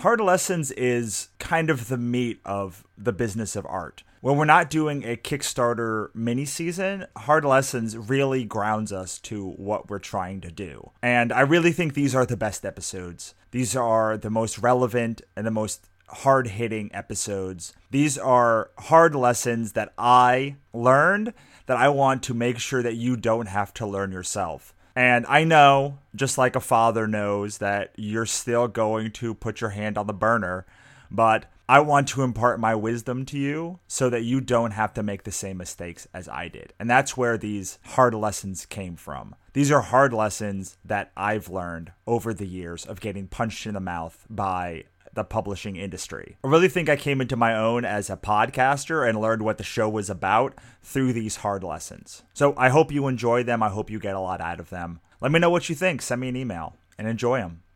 Hard Lessons is kind of the meat of the business of art. When we're not doing a Kickstarter mini season, Hard Lessons really grounds us to what we're trying to do. And I really think these are the best episodes. These are the most relevant and the most hard-hitting episodes. These are hard lessons that I learned that I want to make sure that you don't have to learn yourself. And I know, just like a father knows, that you're still going to put your hand on the burner, but I want to impart my wisdom to you so that you don't have to make the same mistakes as I did. And that's where these hard lessons came from. These are hard lessons that I've learned over the years of getting punched in the mouth by the publishing industry. I really think I came into my own as a podcaster and learned what the show was about through these hard lessons. So I hope you enjoy them. I hope you get a lot out of them. Let me know what you think. Send me an email and enjoy them.